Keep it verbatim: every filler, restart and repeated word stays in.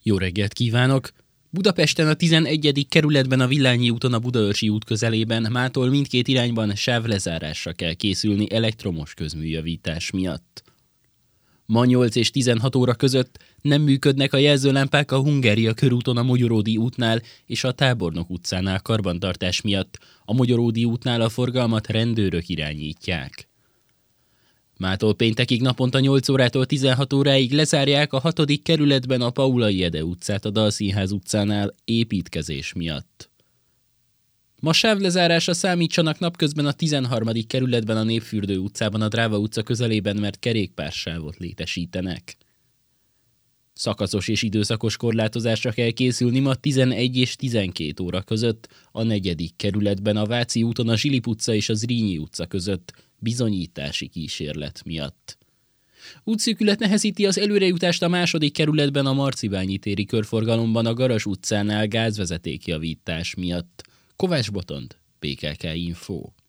Jó reggelt kívánok! Budapesten a tizenegyedik kerületben a Villányi úton a Budaörsi út közelében mától mindkét irányban sávlezárásra kell készülni elektromos közműjavítás miatt. Ma nyolc és tizenhat óra között nem működnek a jelzőlámpák a Hungária körúton a Mogyoródi útnál és a Tábornok utcánál karbantartás miatt. A Mogyoródi útnál a forgalmat rendőrök irányítják. Mától péntekig naponta nyolc órától tizenhat óráig lezárják a hatodik kerületben a Paulay Ede utcát a Dalszínház utcánál építkezés miatt. Ma sávlezárásra számítsanak napközben a tizenharmadik kerületben a Népfürdő utcában a Dráva utca közelében, mert kerékpársávot létesítenek. Szakaszos és időszakos korlátozásra kell készülni ma tizenegy és tizenkét óra között a negyedik kerületben a Váci úton a Zsilip utca és a Zrínyi utca között bizonyítási kísérlet miatt. Útszűkület nehezíti az előrejutást a második kerületben a Marcibányi téri körforgalomban a Garas utcánál gázvezetékjavítás miatt. Kovács Botond, pé ká ká Info.